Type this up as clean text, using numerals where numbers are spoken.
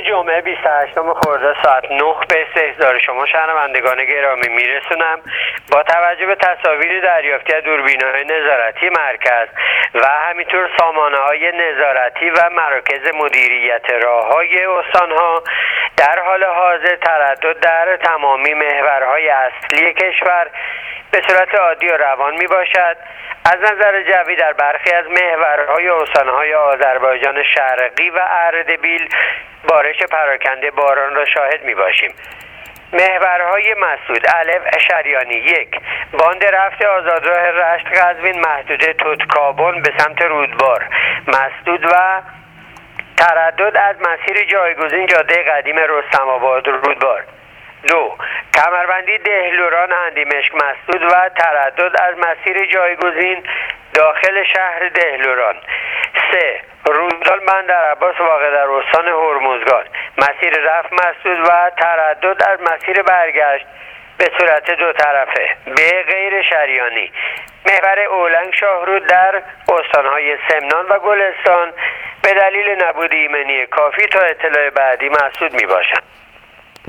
جمعه 28 خرداد ساعت 9 به استحضار شما شنوندگان گرامی میرسونم. با توجه به تصاویر دریافتی از دوربین‌های نظارتی مرکز و همینطور سامانه‌های نظارتی و مراکز مدیریت راه‌های استان‌ها، در حال حاضر تردد در تمامی محورهای اصلی کشور به صورت عادی و روان می باشد. از نظر جوی در برخی از محورهای استان‌های آذربایجان شرقی و اردبیل بارش پراکنده باران را شاهد می باشیم. محورهای مسدود: الف شریانی 1 باند رفت آزادراه رشت قزوین محدوده توتکابن به سمت رودبار مسدود و تردد از مسیر جایگزین جاده قدیم رستم آباد رودبار. 2 کمربندی دهلوران اندیمشک مسدود و تردد از مسیر جایگزین داخل شهر دهلوران. 3 رودال بندرعباس واقع در استان هرمزگان مسیر رفت مسدود و تردد از مسیر برگشت به صورت دو طرفه. به غیر شریانی: محور اولنگ شاهرود در استانهای سمنان و گلستان به دلیل نبود ایمنی کافی تا اطلاع بعدی مسدود می باشند.